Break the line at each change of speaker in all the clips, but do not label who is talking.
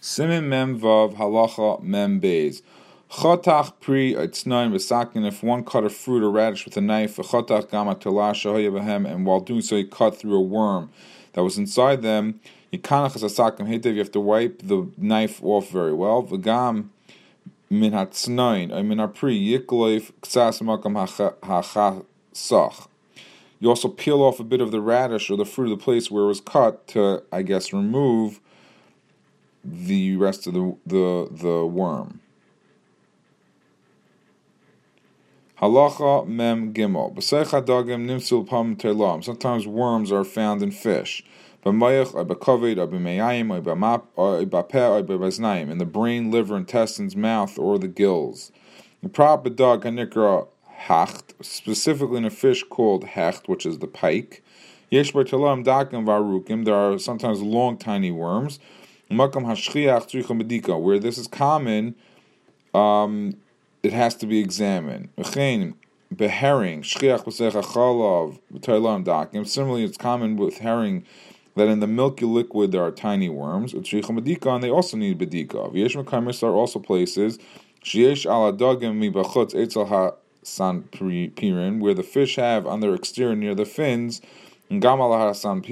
Simin mem vav halacha mem beis. Chotach pri etznain v'sakin. If one cut a fruit or radish with a knife, chotach gama telasha hoyabahem, and while doing so he cut through a worm that was inside them. Yikanach asakim hetev. You have to wipe the knife off very well. V'gam min hatznain ay min apri yikleif ksas makam hachasach. You also peel off a bit of the radish or the fruit of the place where it was cut to, I guess, remove the rest of the worm. Halacha mem gimel. B'seicha dagim nimsul pam telam. Sometimes worms are found in fish. B'mayach, or b'kovid, or b'meyayim, or b'peh, or b'baznayim, in the brain, liver, intestines, mouth, or the gills. The prop b'dag hanikra hecht, specifically in a fish called hecht, which is the pike. Yesh b'telam dakim v'arukim. There are sometimes long, tiny worms. Makam hashchiach tzricha medika, where this is common, it has to be examined. V'chein beherring shchiach b'secha chalav b'teilam dakim. Similarly, it's common with herring that in the milky liquid there are tiny worms. Tzricha medika, and they also need bedika. V'yesh mekaymis are also places sheyesh ala dagim mi b'chutz etzel ha-san pirin, where the fish have on their exterior near the fins. And also on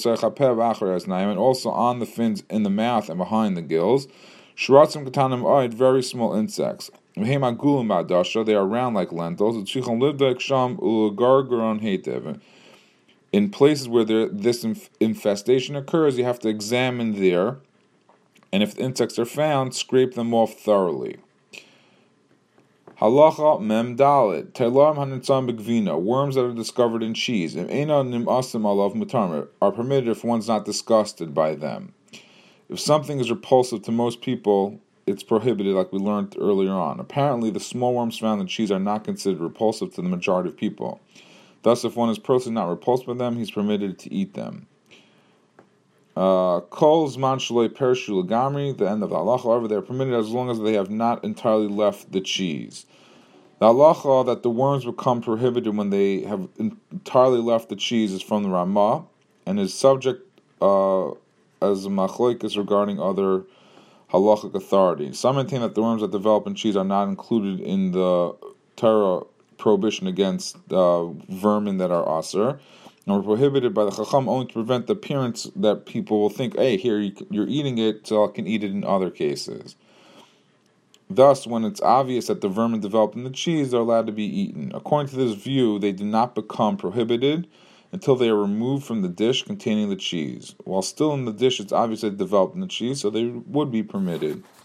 the fins in the mouth and behind the gills. Shratzim katanim oid, very small insects. They are round like lentils. In places where this infestation occurs, you have to examine there, and if the insects are found, scrape them off thoroughly. Halacha mem dalet telam hanitzam begvina, worms that are discovered in cheese, and eina nimasim alav mutarmer, are permitted if one's not disgusted by them. If something is repulsive to most people, it's prohibited, like we learned earlier on. Apparently, the small worms found in cheese are not considered repulsive to the majority of people. Thus, if one is personally not repulsed by them, he's permitted to eat them. Kol zman shaloi perishu legamri, the end of the halacha. However, they are permitted as long as they have not entirely left the cheese. The halacha that the worms become prohibited when they have entirely left the cheese is from the Ramah, and is subject as a machlokes regarding other halachic authorities. Some maintain that the worms that develop in cheese are not included in the Torah prohibition against vermin that are aser, and were prohibited by the Chacham only to prevent the appearance that people will think, hey, here you're eating it, so I can eat it in other cases. Thus, when it's obvious that the vermin developed in the cheese, they're allowed to be eaten. According to this view, they do not become prohibited until they are removed from the dish containing the cheese. While still in the dish, it's obvious they developed in the cheese, so they would be permitted.